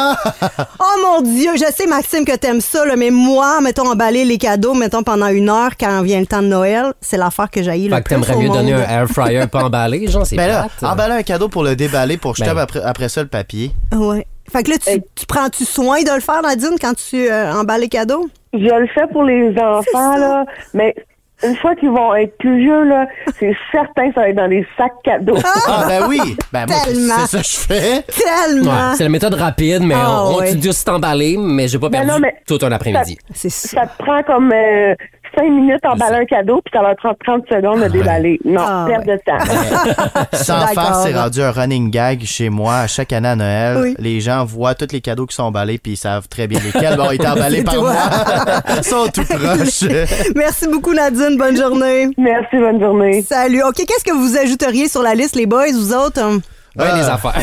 Oh mon Dieu, je sais, Maxime, que t'aimes ça, là, mais moi, mettons, emballer les cadeaux, mettons, pendant une heure, quand vient le temps de Noël, c'est l'affaire que j'haïs le Fait que plus t'aimerais au mieux monde. donner un air fryer pas emballé, genre, c'est Ben là, plate. emballer un cadeau pour le déballer, pour jeter Ben. après, après ça le papier. Ouais. Fait que là, tu, tu prends-tu soin de le faire, Nadine, quand tu euh, emballes les cadeaux? Je le fais pour les enfants, là, mais une fois qu'ils vont être plus vieux, là, c'est certain que ça va être dans les sacs cadeaux. Ah, ben oui! Ben moi, c'est Tellement. c'est ça que je fais. Tellement! Ouais, c'est la méthode rapide, mais Ah, on, on ouais. tu dis aussi t'emballer, mais j'ai pas Ben perdu non, mais tout un après-midi. C'est ça. Ça te prend comme euh, cinq minutes à emballer un cadeau, puis ça va prendre trente secondes à déballer. Non, Ah, perte ouais. de temps. Sans D'accord. faire, c'est rendu un running gag chez moi. À chaque année à Noël, Oui. les gens voient tous les cadeaux qui sont emballés puis ils savent très bien lesquels vont être emballés C'est par toi. moi. Ils sont tout proches. Merci beaucoup, Nadine. Bonne journée. Merci, bonne journée. Salut. OK, qu'est-ce que vous ajouteriez sur la liste, les boys, vous autres? Ben, Ah. des affaires.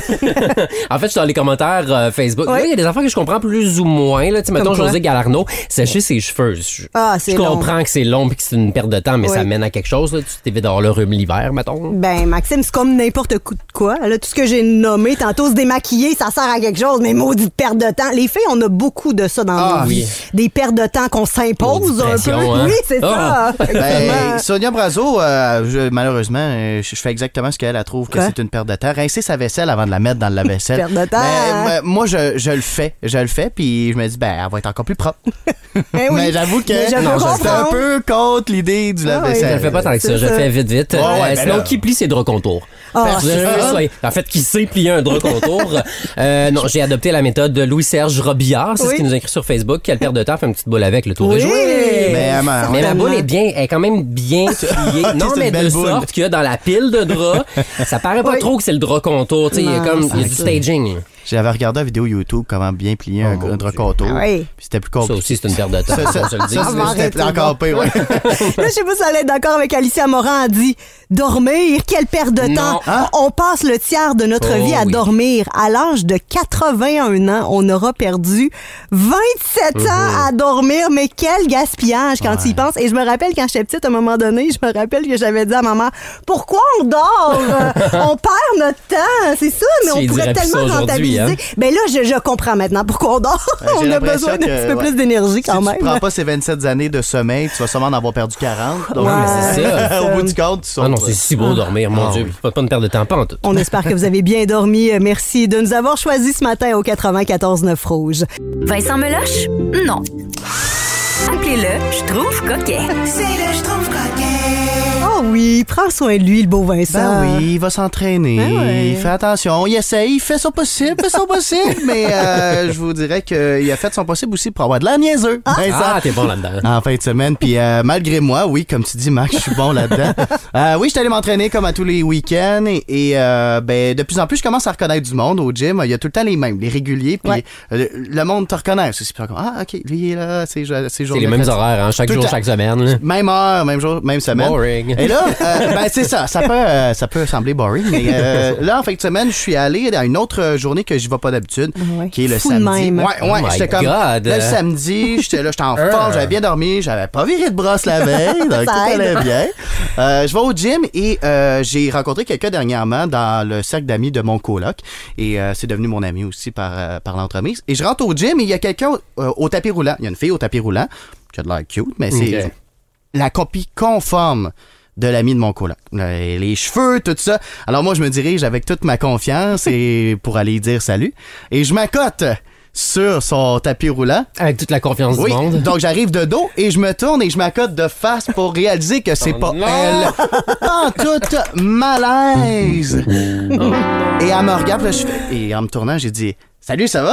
En fait, je suis dans les commentaires euh, Facebook. Ouais. Là, il y a des affaires que je comprends plus ou moins. Là. Tu sais, mettons, Comme quoi? José Galarno, sécher ses cheveux. Je, Ah, c'est je long. comprends que c'est long et que c'est une perte de temps, mais Ouais. ça mène à quelque chose. Là. Tu t'évites d'avoir le rhume l'hiver, mettons. Ben, Maxime, c'est comme n'importe coup de quoi. Là, tout ce que j'ai nommé, tantôt se démaquiller, ça sert à quelque chose, mais maudite perte de temps. Les filles, on a beaucoup de ça dans Ah, nos oui. vies. Des pertes de temps qu'on s'impose Maudite un peu. pression, hein? Oui, c'est Ah. ça. Ben, Sonia Brazo, euh, je- malheureusement, euh, je, je fais exactement ce qu'elle elle trouve que Quoi? c'est une perte de temps. Rincer sa vaisselle avant de la mettre dans le lave-vaisselle. Perte de temps. Ben, euh, moi, je, je le fais. Je le fais, puis je me dis, ben, elle va être encore plus propre. Eh oui. Mais j'avoue que Mais je peux non, c'est un comprendre. peu contre l'idée du Ah oui. lave-vaisselle. Je le fais pas tant que ça. C'est Je ça. fais vite, vite. Ouais, ouais, Euh, ben sinon, là. qui plie ses draps contours? Ah, Personne- ouais. En fait, qui sait plier un drap contour? euh, non, j'ai adopté la méthode de Louis-Serge Robillard. C'est Oui. ce qu'il nous a écrit sur Facebook. Quelle perte de temps, fait une petite boule avec, le tour Oui. est joué. Mais, euh, Mais ouais. ma boule est bien, elle est quand même bien pliée. Non, C'est mais une de belle boule. sorte qu'il y a dans la pile de draps, ça paraît pas Oui. trop que c'est le drap contour. Tu sais, il y a Non, comme, il y a c'est du ça. staging. J'avais regardé une vidéo YouTube comment bien plier un, Oh, un drap contour. Ah oui. Puis c'était plus Ça compliqué. aussi, c'est une perte de temps. Ça, ça, on se le dit. ça, Ah, c'était- arrêtez c'était encore donc. pire, ouais. Là, je sais pas si elle est d'accord avec Alicia Morin. Elle dit dormir, quelle perte de Non. temps. Hein? On passe le tiers de notre Oh vie à oui. dormir. À l'âge de quatre-vingt-un ans, on aura perdu vingt-sept ans à dormir. Mais quel gaspillage quand tu y penses. Et je me rappelle quand j'étais petite, à un moment donné, je me rappelle que j'avais dit à maman, pourquoi on dort? Euh, on perd notre temps. C'est ça, mais Tu on lui pourrait dirais plus tellement ça aujourd'hui, rentabiliser. Ben là, je, je comprends maintenant pourquoi on dort. Ben, j'ai on a l'impression besoin d'un que, petit peu ouais. plus d'énergie quand si même. tu prends pas ces vingt-sept années de sommeil, tu vas sûrement en avoir perdu quarante. Donc, Ouais, c'est ça. au bout du compte, tu Ah non, sautes. c'est si beau dormir, mon Ah Dieu. oui. Pas, pas une perte de temps, pas en tout. On espère que vous avez bien dormi. Euh, Merci de nous avoir choisis ce matin au quatre-vingt-quatorze neuf Rouge. Vincent Meloche? Non. Appelez-le, je trouve coquet. C'est le je trouve coquet. Oh oui, prends soin de lui, le beau Vincent. Ben oui, il va s'entraîner. Ben ouais. Il fait attention. Il essaye, il fait son possible, fait son possible. Mais euh, je vous dirais qu'il a fait son possible aussi pour avoir de la niaiseux. Vincent. Ah, t'es bon là-dedans. En fin de semaine. Puis euh, malgré moi, oui, comme tu dis, Max, je suis bon là-dedans. Euh, oui, je suis allé m'entraîner comme à tous les week-ends. Et, et, euh, ben, de plus en plus, je commence à reconnaître du monde au gym. Il y a tout le temps les mêmes, les réguliers. Puis Ouais. euh, le monde te reconnaît. C'est super comme, ah, OK, lui, il est là. C'est C'est les mêmes horaires, hein, chaque Tout jour, le temps. chaque semaine. là. Même heure, même jour, même semaine. Boring. Et là, euh, ben c'est ça. Ça peut, euh, ça peut sembler boring, mais euh, là, en fin de semaine, je suis allé à une autre journée que je vais pas d'habitude, Ouais. qui est le Fou de samedi. même. Ouais, Oh ouais. my J'étais comme God. là, le samedi, j'étais là, j'étais en Euh. forme, j'avais bien dormi, j'avais pas viré de brosse la veille, donc Ça tout aide. allait bien. Euh, je vais au gym et euh, j'ai rencontré quelqu'un dernièrement dans le cercle d'amis de mon coloc et euh, c'est devenu mon ami aussi par euh, par l'entremise. Et je rentre au gym et il y a quelqu'un euh, au tapis roulant. Il y a une fille au tapis roulant qui a de l'air cute, mais c'est Ok. la copie conforme de l'ami de mon coloc. Les, les cheveux, tout ça. Alors moi, je me dirige avec toute ma confiance et pour aller dire salut. Et je m'accote sur son tapis roulant. Avec toute la confiance Oui, du monde. donc j'arrive de dos et je me tourne et je m'accote de face pour réaliser que c'est Oh pas non! elle. Pas en toute malaise. Et elle me regarde, là, je fais- et en me tournant, j'ai dit « Salut, ça va? »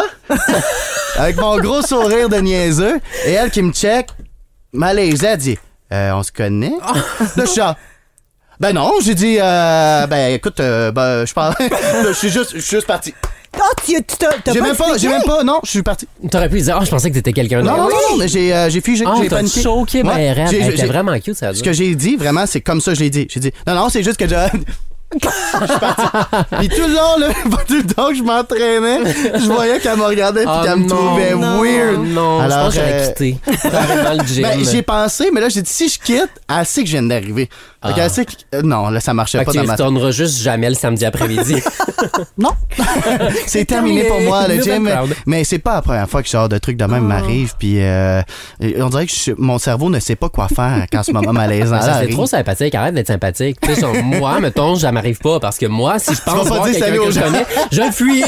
Avec mon gros sourire de niaiseux. Et elle qui me check, malaisée, elle dit euh, « On se connaît? » Là, je suis genre, ben non, j'ai dit euh, ben écoute, euh, ben je parle, je suis juste, je suis juste parti. Ah, tu tu t'as t'as J'ai pas même pas, expliqué? j'ai même pas, non, je suis parti. T'aurais pu dire, ah, je pensais que t'étais quelqu'un Non, d'autre. non, non, non, mais j'ai, euh, j'ai figé, Ah, j'ai t'as paniqué. choqué, ma Ouais, reine. j'ai- Elle était j'ai- vraiment cute, ça. Ce que j'ai dit, vraiment, c'est comme ça que je l'ai dit. J'ai dit, non, non, c'est juste que je... je suis parti. Puis tout le long, là, tout le temps que je m'entraînais, je voyais qu'elle me regardait puis Ah, qu'elle me non, trouvait non, weird. non, je pense que j'aurais euh, quitté. Carrément le gym. Ben, j'y ai pensé, mais là, j'ai dit, si je quitte, elle sait que je viens d'arriver. Fait Ah. qu'elle sait que... euh, non, là, ça marchait Fait pas que tu dans y ma... retourneras juste jamais le samedi après-midi. Non. c'est terminé pour moi, le Nouvelle gym. crowd. Mais c'est pas la première fois que ce genre de truc de même m'arrive. Puis euh, on dirait que je- mon cerveau ne sait pas quoi faire quand ce moment malaisant Ça, c'est arrive. trop sympathique. Arrête d'être sympathique. Tu sais, genre, moi, mettons, ça m'arrive pas parce que moi, si je pense vas pas voir dire quelqu'un salut que aux je gens. connais, je fuis.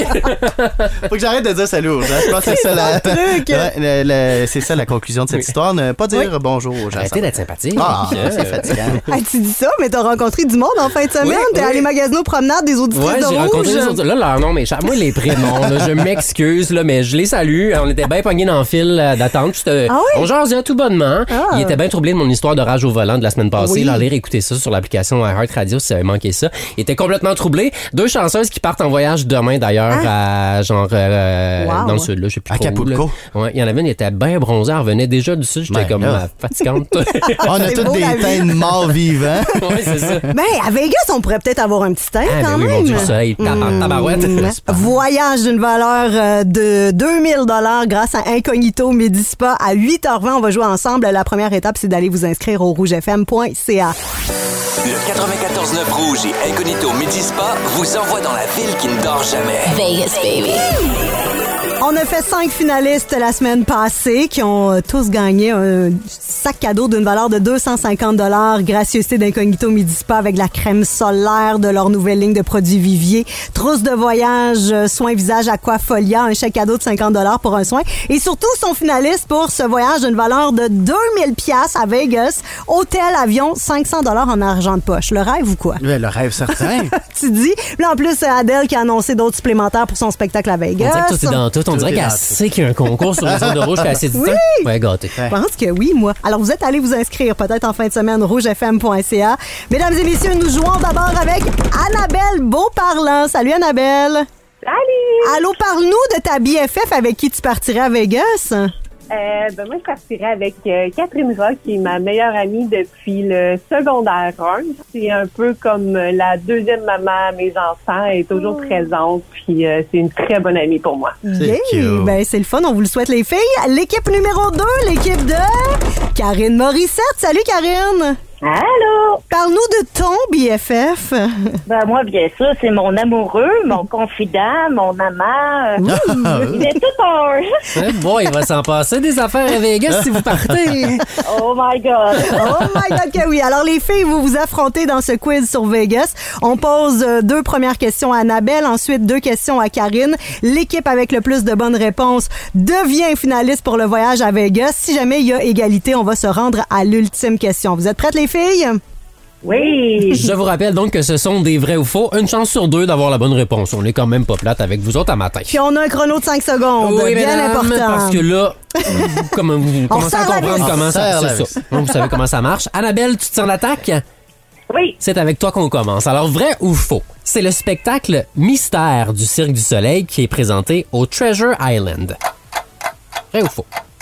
Faut que j'arrête de dire salut aux gens. Je pense que c'est ça, la... truc. Ouais, le- le- c'est ça la conclusion de cette Oui. histoire. Ne pas dire bonjour aux gens. Arrêtez d'être sympathique. Ah, Euh, c'est fatigant. Ah, tu dis ça, mais t'as rencontré du monde en fin de semaine. Oui, T'es oui. allé magasiner aux promenades des auditrices Ouais, de j'ai Rouge. rencontré des autres. Là, leur nom m'échappe. Moi, les prénoms, là, je m'excuse, là, mais je les salue. On était bien pognés dans le fil euh, d'attente. Puis c'était- Ah oui? On jasait tout bonnement. Ah. Il était bien troublé de mon histoire de rage au volant de la semaine passée. Oui. Là, allez réécouter ça sur l'application Heart Radio si vous avez manqué ça. Il était complètement troublé. Deux chanceuses qui partent en voyage demain, d'ailleurs, à genre euh, Wow. dans le sud, là, je sais plus À trop où, là. Acapulco. Ouais, il y en avait une qui était bien bronzée. Elle revenait déjà du sud. J'étais Ben comme là. euh, fatigante. On a C'est tous beau, des la vie. teintes de morts vivants. ouais, c'est ça. Ben, à Vegas, on pourrait peut-être avoir un petit teint Ah, quand ben oui, même. mon Dieu, le soleil, tabar- tabarouette. Mmh. Voyage d'une valeur euh, de deux mille dollars grâce à Incognito Medispa à huit heures vingt. On va jouer ensemble. La première étape, c'est d'aller vous inscrire au rouge f m point c a. Le quatre-vingt-quatorze neuf Rouge et Incognito Medispa vous envoie dans la ville qui ne dort jamais. Vegas, baby. On a fait cinq finalistes la semaine passée qui ont euh, tous gagné un sac cadeau d'une valeur de deux cent cinquante dollars, gracieuseté d'Incognito Medispa avec la crème solaire de leur nouvelle ligne de produits Vivier, trousse de voyage, euh, soins visage Aquafolia, un chèque cadeau de cinquante dollars pour un soin et surtout sont finalistes pour ce voyage d'une valeur de deux mille piastres à Vegas, hôtel, avion, cinq cents dollars en argent de poche. Le rêve ou quoi? Ouais, le rêve certain. Tu dis? Là, en plus, c'est Adèle qui a annoncé d'autres supplémentaires pour son spectacle à On Vegas. dirait que tout est dans tout. On dirait est qu'elle dans tout. sait qu'il y a un concours sur les ondes de rouge qu'elle a assez du Oui. temps. Ouais, gâté. Je pense que oui, moi. Alors, vous êtes allés vous inscrire peut-être en fin de semaine, rouge f m point c a. Mesdames et messieurs, nous jouons d'abord avec Annabelle Beauparlant. Salut, Annabelle. Salut! Allô, parle-nous de ta B F F avec qui tu partirais à Vegas. Euh, ben moi, je partirais avec euh, Catherine Rock, qui est ma meilleure amie depuis le secondaire un. C'est un peu comme euh, la deuxième maman à mes enfants. Elle est toujours présente, puis euh, c'est une très bonne amie pour moi. C'est cute. Ben, c'est le fun. On vous le souhaite, les filles. L'équipe numéro deux, l'équipe de Karine Morissette. Salut, Karine. Allô? Parle-nous de ton B F F. Ben moi, bien sûr, c'est mon amoureux, mon confident, mon amant. Ah, Il est tout un... Eh boy, il va s'en passer des affaires à Vegas si vous partez. Oh my God! Oh my God que oui. Alors les filles, vous vous affrontez dans ce quiz sur Vegas. On pose euh, deux premières questions à Annabelle, ensuite deux questions à Karine. L'équipe avec le plus de bonnes réponses devient finaliste pour le voyage à Vegas. Si jamais il y a égalité, on va se rendre à l'ultime question. Vous êtes prêtes les filles? Oui! Je vous rappelle donc que ce sont des vrais ou faux. Une chance sur deux d'avoir la bonne réponse. On est quand même pas plate avec vous autres à matin. Puis on a un chrono de cinq secondes. Oui, Bien mesdames, important. parce que là, vous, comme vous On commencez à serre la comprendre vis. comment On serre ça, la c'est vis. ça. Donc, vous savez comment ça marche. Annabelle, tu te sens l'attaque? Oui! C'est avec toi qu'on commence. Alors, vrai ou faux? C'est le spectacle Mystère du Cirque du Soleil qui est présenté au Treasure Island. Vrai ou faux?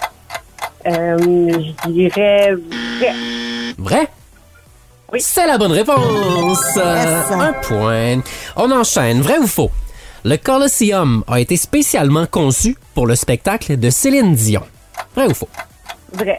Euh, je dirais vrai. Vrai? Oui. C'est la bonne réponse. Euh, un point. On enchaîne. Vrai ou faux? Le Colosseum a été spécialement conçu pour le spectacle de Céline Dion. Vrai ou faux? Vrai.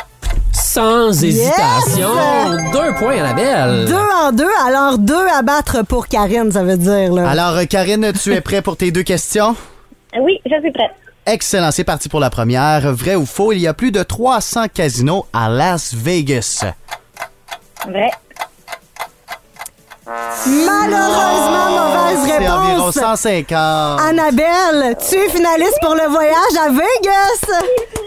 Sans hésitation. Deux points, Annabelle. Deux en deux, alors deux à battre pour Karine, ça veut dire. Là. Alors, euh, Karine, tu es prêt pour tes deux questions? Oui, je suis prête. Excellent, c'est parti pour la première. Vrai ou faux, il y a plus de trois cents casinos à Las Vegas. Vrai. Malheureusement, mauvaise C'est réponse. environ cent cinquante. Annabelle, tu es finaliste pour le voyage à Vegas.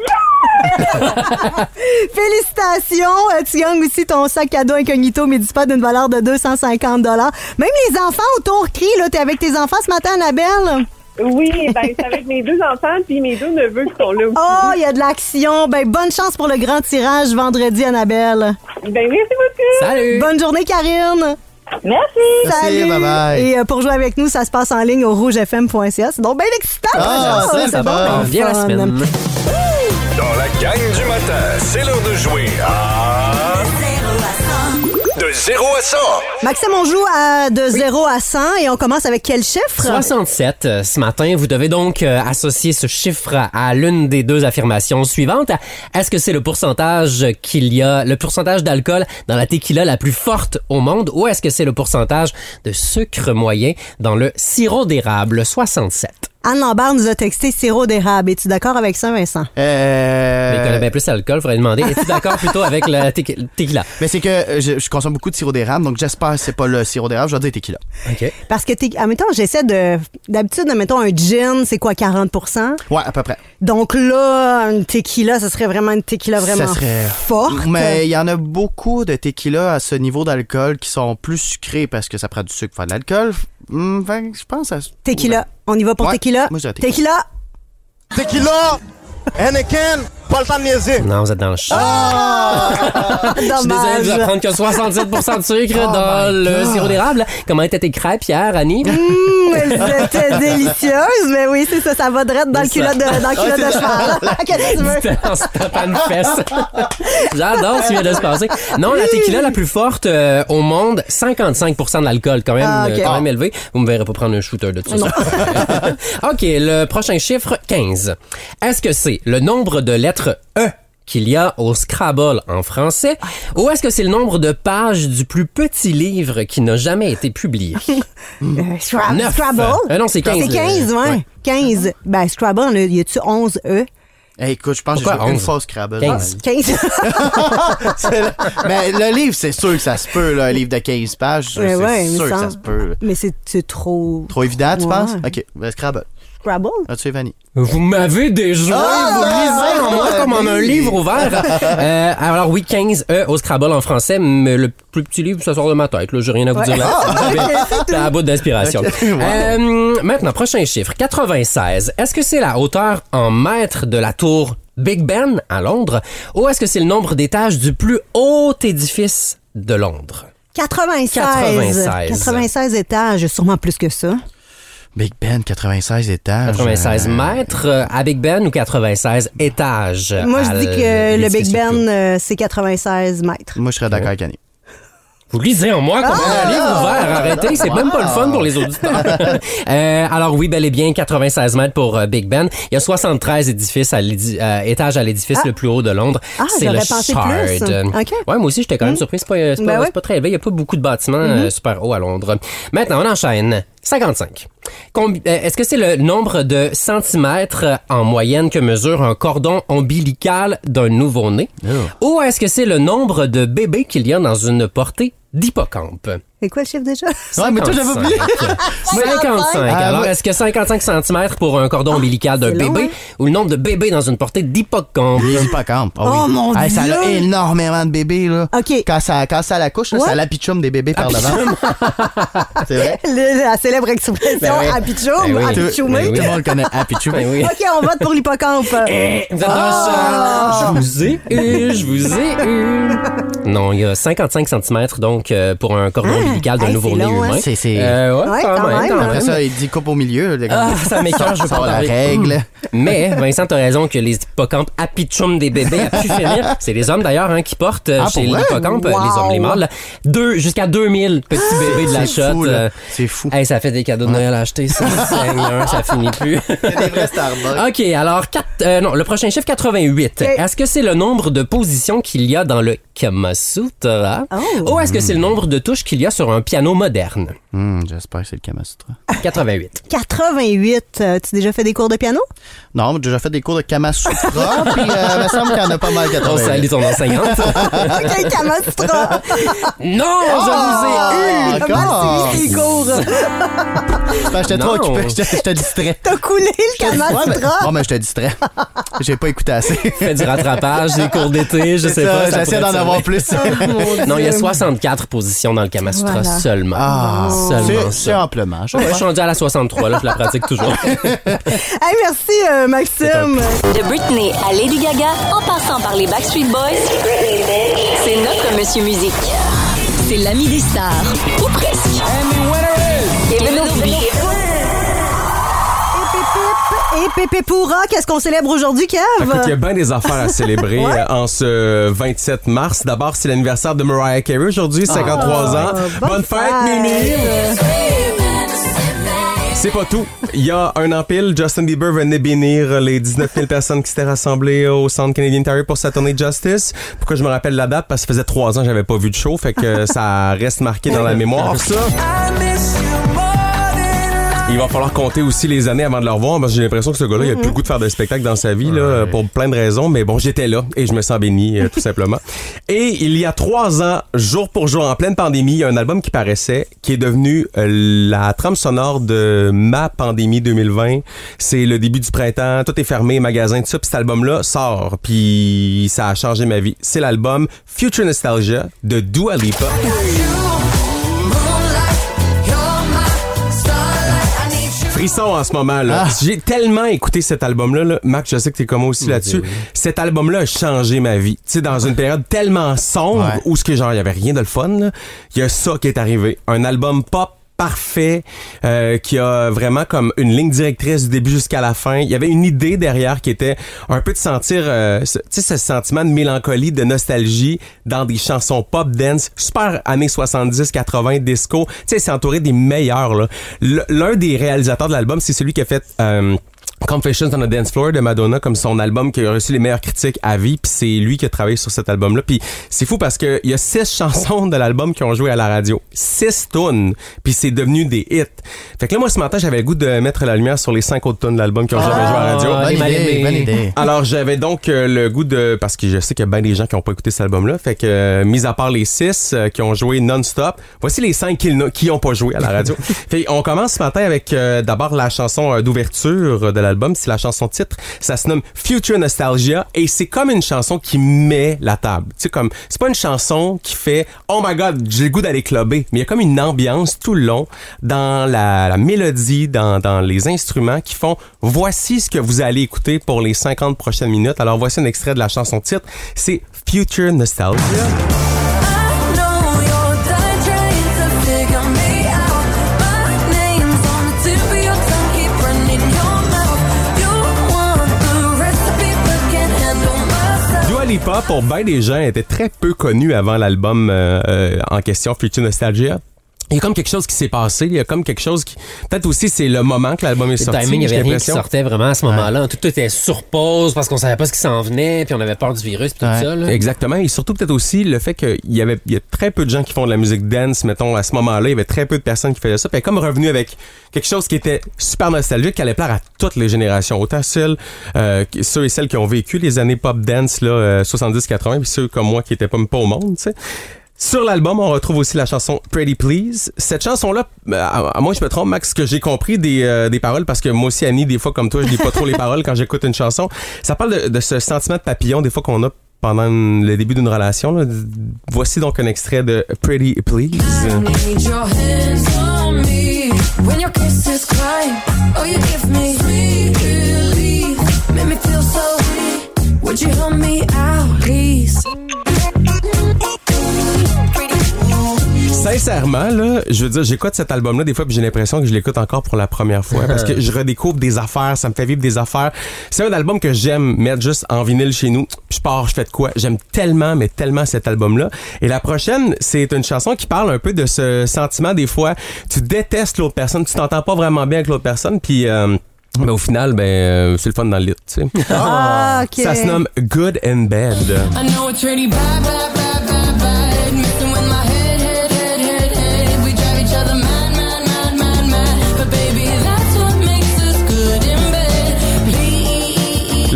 Félicitations. Euh, Tu gagnes aussi ton sac cadeau incognito Medisport d'une valeur de deux cent cinquante dollars. Même les enfants autour crient. Là, t'es avec tes enfants ce matin, Annabelle? Oui, ben c'est avec mes deux enfants puis mes deux neveux qui sont là aussi. Oh, il y a de l'action. Ben, bonne chance pour le grand tirage vendredi, Annabelle. Ben merci beaucoup. Salut! Bonne journée, Karine. Merci. Merci, Salut. bye bye. Et euh, pour jouer avec nous, ça se passe en ligne au rouge f m point c a. C'est donc bien excitant. Ah, ça, c'est c'est bon, bon. ben Bien la fun. semaine. Dans la gang du matin, c'est l'heure de jouer à... De zéro à cent. Maxime, on joue à de zéro à cent et on commence avec quel chiffre? soixante-sept. euh, Ce matin, vous devez donc euh, associer ce chiffre à l'une des deux affirmations suivantes. Est-ce que c'est le pourcentage qu'il y a, le pourcentage d'alcool dans la tequila la plus forte au monde, ou est-ce que c'est le pourcentage de sucre moyen dans le sirop d'érable? soixante-sept. Anne Lambert nous a texté sirop d'érable. Es-tu d'accord avec ça, Vincent? Euh... Mais il connaît bien plus l'alcool, faudrait demander. Es-tu d'accord plutôt avec le tequi- tequila? Mais c'est que euh, je, je consomme beaucoup de sirop d'érable, donc j'espère que c'est pas le sirop d'érable, je vais dire tequila. OK. Parce que, t'es- admettons, j'essaie de... D'habitude, admettons, un gin, c'est quoi, quarante pour cent? Ouais, à peu près. Donc là, une tequila, ça serait vraiment une tequila vraiment Ça serait forte. Mais il y en a beaucoup de tequila à ce niveau d'alcool qui sont plus sucrés parce que ça prend du sucre pour faire de l'alcool. Hum, fait que je pense à... Tequila. On y va pour Ouais, tequila? moi, je dirais tequila. Tequila. Tequila, Anakin, pas le temps de niaiser. Non, vous êtes dans le champ. Ah! Je suis désolé de vous Dommage. apprendre qu'il y a soixante-dix pour cent de sucre Oh dans my le God. sirop d'érable. Comment étaient tes crêpes hier, Annie? Mmh, elles étaient délicieuses, mais oui, c'est ça, ça va direct dans le C'est ça. culotte de, dans le culotte de cheval. Qu'est-ce que tu veux? C'était en se tapant une fesse. J'adore ce qui vient de se passer. Non, la tequila la plus forte euh, au monde, cinquante-cinq pour cent de l'alcool, quand même, Ah, ok. euh, quand même élevé. Vous me verrez pas prendre un shooter de tout ça. OK, le prochain chiffre, quinze. Est-ce que c'est le nombre de lettres E qu'il y a au Scrabble en français, ou est-ce que c'est le nombre de pages du plus petit livre qui n'a jamais été publié? Euh, Scra- Neuf. Scrabble? Euh, non, c'est quinze. C'est quinze, ouais. Ouais. quinze. Ben, Scrabble, là, y a-tu onze E? Hey, écoute, je pense que j'ai Pourquoi joué une onze? fausse Scrabble. quinze. quinze. C'est le- Mais le livre, c'est sûr que ça se peut, là, un livre de quinze pages. Ouais, c'est ouais, mais sûr que ça- ça se peut. Mais c'est c'est trop... Trop évident, tu Ouais. penses? OK, ben, Scrabble. Scrabble? As-tu Vanny? Vous m'avez déjoué, Ah, vous lisez en moi ah, comme en un oui. livre ouvert. Euh, alors oui, quinze E au Scrabble en français, mais le plus petit livre, ça sort de ma tête. Là, j'ai rien à vous Ouais. dire là. Ah, ok, c'est T'as à bout d'inspiration. Ok, wow. Euh, maintenant, prochain chiffre, quatre-vingt-seize. Est-ce que c'est la hauteur en mètres de la tour Big Ben à Londres, ou est-ce que c'est le nombre d'étages du plus haut édifice de Londres? quatre-vingt-seize. quatre-vingt-seize. quatre-vingt-seize étages, sûrement plus que ça. Big Ben, quatre-vingt-seize étages. quatre-vingt-seize Euh, mètres euh, à Big Ben ou quatre-vingt-seize étages? Moi, je à dis que le l'édifice Big le plus haut? Ben, euh, c'est quatre-vingt-seize mètres. Moi, je serais d'accord avec Annie. Vous lisez en moi comme Ah! un livre ouvert. Arrêtez, c'est même pas le fun pour les auditeurs. Euh, alors oui, bel et bien, quatre-vingt-seize mètres pour euh, Big Ben. Il y a soixante-treize édifices à l'édi- euh, étages à l'édifice Ah. le plus haut de Londres. Ah, c'est le j'aurais pensé Shard. plus. OK. Ouais, moi aussi, j'étais quand même surpris. C'est pas, c'est pas, Ben ouais. c'est pas très élevé. Il y a pas beaucoup de bâtiments euh, super hauts à Londres. Maintenant, on enchaîne. cinquante-cinq. Combi- euh, Est-ce que c'est le nombre de centimètres euh, en moyenne que mesure un cordon ombilical d'un nouveau-né? Ou est-ce que c'est le nombre de bébés qu'il y a dans une portée d'hippocampe? C'est quoi le chiffre déjà? Ouais, mais toi, j'avais oublié. cinquante-cinq. Ah, Alors, ouais. est-ce que cinquante-cinq centimètres pour un cordon ombilical d'un c'est long, bébé hein? ou le nombre de bébés dans une portée d'hippocampe? Les hippocampes. Ah Oh, oui. mon Hey, ça a Dieu! énormément de bébés, là. OK. Quand ça, quand ça la couche, là, Ouais. ça l'apichum des bébés par devant. C'est vrai? Le- la célèbre expression Ben oui. Apichoum, Ben oui. Apichoumé. Ben oui. Tout le monde connaît apichum. Ben oui. OK, on vote pour l'hippocampe. Eh, vous êtes dans Ah! le champ. Je vous ai eu, je vous ai eu. Non, il y a cinquante-cinq centimètres donc euh, pour un cordon Ah, ombilical d'un hey, nouveau-né c'est long, humain. hein? C'est- c'est- Euh, ouais, Ouais, quand, quand même, même. quand Après même. ça, il dit coupe au milieu. les gars. Ah, ça m'écoeure, je veux Ça pas va la parler. règle. Mais Vincent, t'as raison que les hippocampes apichum des bébés à pu finir. C'est les hommes d'ailleurs hein, qui portent euh, Ah, chez pour vrai? l'hippocampe, euh, Wow. les hommes, les mâles, là, deux jusqu'à deux mille petits bébés de la C'est shot. fou, là. euh, C'est fou. Hey, ça fait des cadeaux de Noël à acheter, ça. Seigneur, ça finit plus. C'est des vrais Starbucks. OK, alors, quatre, euh, non, le prochain chiffre, quatre-vingt-huit. Ok. Est-ce que c'est le nombre de positions qu'il y a dans le Kama Sutra? Oh. Ou est-ce que c'est le nombre de touches qu'il y a sur un piano moderne? Hmm, j'espère que c'est le Kama Sutra. quatre-vingt-huit. quatre-vingt-huit. Euh, tu as déjà fait des cours de piano? Non, j'ai déjà fait des cours de Kama Sutra, puis euh, il me semble qu'il y en a pas mal quatre-vingt-huit. On salue ton enseignante. Quel Kama Sutra? Non, oh, je vous ai eu! Comment c'est les cours? Ben, j'étais trop occupé, j'étais, j'étais distrait. T'as coulé le Kama Sutra? Non, mais j'étais distrait. J'ai pas écouté assez. Fais du rattrapage, des cours d'été, je sais ça, pas. Ça j'essaie d'en avoir plus. Non, il y a soixante-quatre positions dans le Kama Sutra Voilà. seulement. Ah, seulement c'est, ça. c'est amplement. Je, Ouais, je suis rendu à la soixante-trois, là, je la pratique toujours. Hey, merci, euh, Maxime. De Britney à Lady Gaga, en passant par les Backstreet Boys, c'est notre Monsieur Musique. C'est l'ami des stars. Ou presque. Kevin O'Brien. Et Pépé Pourra, qu'est-ce qu'on célèbre aujourd'hui, Kev? Écoute, il y a bien des affaires à célébrer Ouais. en ce vingt-sept mars. D'abord, c'est l'anniversaire de Mariah Carey aujourd'hui, cinquante-trois ans. bonne Bonne fête, fête. Mimi! C'est pas tout. Il y a un an pile, Justin Bieber venait bénir les dix-neuf mille personnes qui s'étaient rassemblées au Centre Canadian Tire pour sa tournée Justice. Pourquoi je me rappelle la date? Parce que ça faisait trois ans que j'avais pas vu de show, fait que ça reste marqué dans la mémoire, ça. Il va falloir compter aussi les années avant de le revoir, parce que j'ai l'impression que ce gars-là, il a plus le goût de faire de spectacle dans sa vie, là, pour plein de raisons. Mais bon, j'étais là et je me sens béni, euh, tout simplement. Et il y a trois ans, jour pour jour, en pleine pandémie, il y a un album qui paraissait, qui est devenu euh, la trame sonore de ma pandémie deux mille vingt. C'est le début du printemps, tout est fermé, magasins, tout ça. Puis cet album-là sort, puis ça a changé ma vie. C'est l'album Future Nostalgia de Dua Lipa. Frisson en ce moment là. Ah. J'ai tellement écouté cet album-là, là. Max, je sais que t'es comme moi aussi oui, là-dessus. Oui. Cet album-là a changé ma vie. Tu sais, dans une période tellement sombre ouais. où ce que genre il y avait rien de le fun, il y a ça qui est arrivé. Un album pop parfait, euh, qui a vraiment comme une ligne directrice du début jusqu'à la fin. Il y avait une idée derrière qui était un peu de sentir, euh, tu sais, ce sentiment de mélancolie, de nostalgie dans des chansons pop dance, super années soixante-dix, quatre-vingts, disco. Tu sais, c'est entouré des meilleurs, là. L'un des réalisateurs de l'album, c'est celui qui a fait... Euh, Confessions on a Dance Floor de Madonna comme son album qui a reçu les meilleures critiques à vie, puis c'est lui qui a travaillé sur cet album-là. Puis c'est fou parce que il y a six chansons de l'album qui ont joué à la radio, six tunes, puis c'est devenu des hits. Fait que là moi ce matin j'avais le goût de mettre la lumière sur les cinq autres tunes de l'album qui ont jamais joué à la radio. Bonne idée, bonne idée. Alors j'avais donc euh, le goût de, parce que je sais qu'il y a bien des gens qui ont pas écouté cet album-là, fait que euh, mis à part les six euh, qui ont joué non-stop, voici les cinq qui, qui ont pas joué à la radio. Fait on commence ce matin avec euh, d'abord la chanson euh, d'ouverture de l'album, c'est la chanson titre, ça se nomme Future Nostalgia et c'est comme une chanson qui met la table. Tu sais, comme, c'est pas une chanson qui fait oh my god, j'ai le goût d'aller clubber, mais il y a comme une ambiance tout le long dans la, la mélodie, dans, dans les instruments qui font voici ce que vous allez écouter pour les cinquante prochaines minutes. Alors voici un extrait de la chanson titre, c'est Future Nostalgia. Lipa, pour bien des gens, était très peu connu avant l'album euh, euh, en question, Future Nostalgia. Il y a comme quelque chose qui s'est passé, il y a comme quelque chose qui... Peut-être aussi, c'est le moment que l'album est sorti. Le timing, il n'y avait rien qui sortait vraiment à ce moment-là. Ouais. Tout était sur pause parce qu'on savait pas ce qui s'en venait, puis on avait peur du virus, puis tout ouais. ça. Là. Exactement, et surtout peut-être aussi le fait qu'il y avait il y a très peu de gens qui font de la musique dance, mettons, à ce moment-là. Il y avait très peu de personnes qui faisaient ça. Puis comme revenu avec quelque chose qui était super nostalgique, qui allait plaire à toutes les générations. Autant celles, euh, ceux et celles qui ont vécu les années pop dance, là, euh, soixante-dix quatre-vingts, puis ceux comme moi qui étaient pas, pas au monde, tu sais. Sur l'album, on retrouve aussi la chanson Pretty Please. Cette chanson-là, à, à moi je me trompe, Max, que j'ai compris des, euh, des paroles, parce que moi aussi, Annie, des fois, comme toi, je lis pas trop les paroles quand j'écoute une chanson. Ça parle de, de ce sentiment de papillon, des fois, qu'on a pendant une, le début d'une relation. Là. Voici donc un extrait de Pretty Please. I need your hands on me when your kisses climb. Oh, you give me sweet relief. Make me feel so weak. Would you help me out, please? Sincèrement, là, je veux dire, j'écoute cet album-là des fois puis j'ai l'impression que je l'écoute encore pour la première fois parce que je redécouvre des affaires, ça me fait vivre des affaires. C'est un album que j'aime mettre juste en vinyle chez nous. Je pars, je fais de quoi? J'aime tellement, mais tellement cet album-là. Et la prochaine, c'est une chanson qui parle un peu de ce sentiment des fois, tu détestes l'autre personne, tu t'entends pas vraiment bien avec l'autre personne puis... Euh, Ben, au final, ben, euh, c'est le fun dans le lit, tu sais. Ah, okay. Ça se nomme Good and Bad. I know it's really bad, bad, bad, bad, bad. Messing with my head, head, head, head, head. We drive each other mad, mad.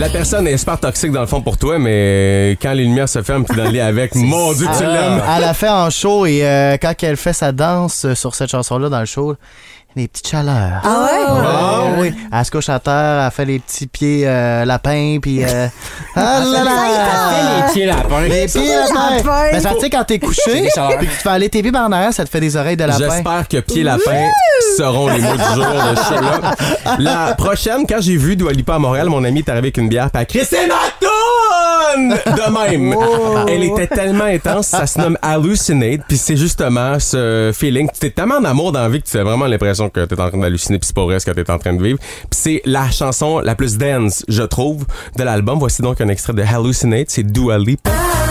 La personne est super toxique dans le fond pour toi, mais quand les lumières se ferment, tu es dans le lit avec, mon Dieu, tu l'aimes. Elle l'a fait en show et euh, quand elle fait sa danse euh, sur cette chanson-là dans le show, des petites chaleurs. Ah ouais? Ouais, Oh. oui. Elle se couche à terre, elle fait les petits pieds euh, lapins, puis... Euh, ah là là! Elle fait les pieds lapins. Les pieds lapins! Mais ça, tu sais, quand t'es couché, puis que tu fais aller tes pieds par en arrière, ça te fait des oreilles de lapin. J'espère que pieds lapins seront les mots du jour de ce show-là. La prochaine, quand j'ai vu Dua Lipa à Montréal, mon ami est arrivé avec une bière, puis elle a crié, c'est ma toune! De même. Oh. Elle était tellement intense, ça se nomme Hallucinate, puis c'est justement ce feeling. Tu es tellement en amour dans la vie que tu as vraiment l'impression que t'es en train d'halluciner, puis c'est pas vrai ce que t'es en train de vivre. Puis c'est la chanson la plus dance, je trouve, de l'album. Voici donc un extrait de Hallucinate, c'est Dua Lipa.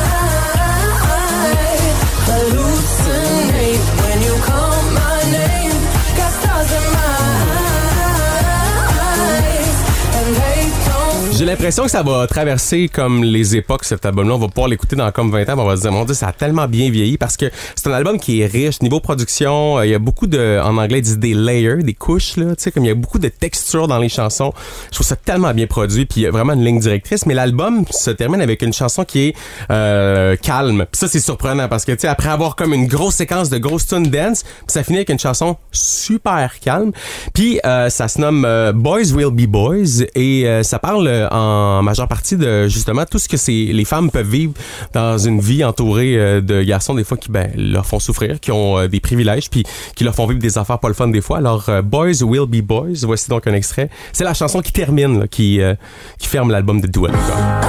J'ai l'impression que ça va traverser comme les époques, cet album-là. On va pouvoir l'écouter dans comme vingt ans. On va se dire, mon Dieu, ça a tellement bien vieilli parce que c'est un album qui est riche. Niveau production, il y a beaucoup de, en anglais, ils disent des layers, des couches, là. Tu sais, comme il y a beaucoup de textures dans les chansons. Je trouve ça tellement bien produit. Puis il y a vraiment une ligne directrice. Mais l'album se termine avec une chanson qui est euh, calme. Puis ça, c'est surprenant parce que, tu sais, après avoir comme une grosse séquence de grosses tunes dance, puis ça finit avec une chanson super calme. Puis euh, ça se nomme euh, Boys Will Be Boys et euh, ça parle euh, en majeure partie de justement tout ce que c'est, les femmes peuvent vivre dans une vie entourée euh, de garçons des fois qui ben, leur font souffrir, qui ont euh, des privilèges puis qui leur font vivre des affaires pas le fun des fois. Alors euh, Boys Will Be Boys, voici donc un extrait. C'est la chanson qui termine, là, qui, euh, qui ferme l'album de Dua Lipa.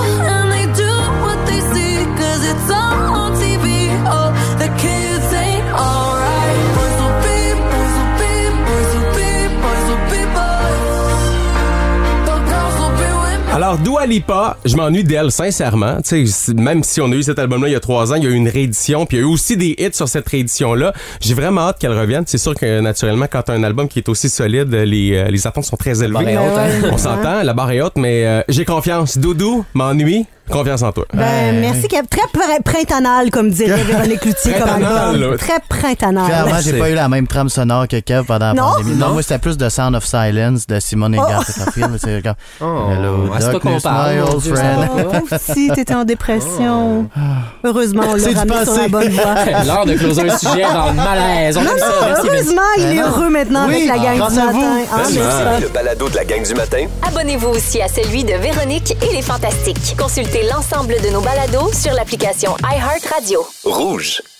Alors, Dua Lipa, je m'ennuie d'elle, sincèrement. Tu sais, même si on a eu cet album-là il y a trois ans, il y a eu une réédition, puis il y a eu aussi des hits sur cette réédition-là. J'ai vraiment hâte qu'elle revienne. C'est sûr que, naturellement, quand t'as un album qui est aussi solide, les, les attentes sont très élevées. La barre est haute, hein? On s'entend, la barre est haute, mais euh, j'ai confiance. Doudou, m'ennuie. Confiance en toi. Ben, merci, Kev. Très pr- printannal, comme dirait Véronique Cloutier comme Printannal, album. là. Très printannal. Clairement, j'ai pas eu la même trame sonore que Kev pendant la Non? pandémie. Non, Non? moi, c'était plus de Sound of Silence de Simone et Oh. Garfunkel. C'est comme, Oh, Hello, ah, c'est pas qu'on darkness, parle, my mon old Dieu, ça friend. va pas. Oh, pauvre petit, t'étais en dépression. Heureusement, on C'est l'a du ramené sur passé. la bonne voie. L'heure de closer un sujet dans le malaise. On Non, aime ça. non, Merci, Vince. heureusement, il est heureux maintenant Oui, avec la gang du grâce à vous. matin. Ah, Tellement. merci. Le balado de la gang du matin. Abonnez-vous aussi à celui de Véronique et les Fantastiques. Consultez l'ensemble de nos balados sur l'application iHeartRadio. Rouge.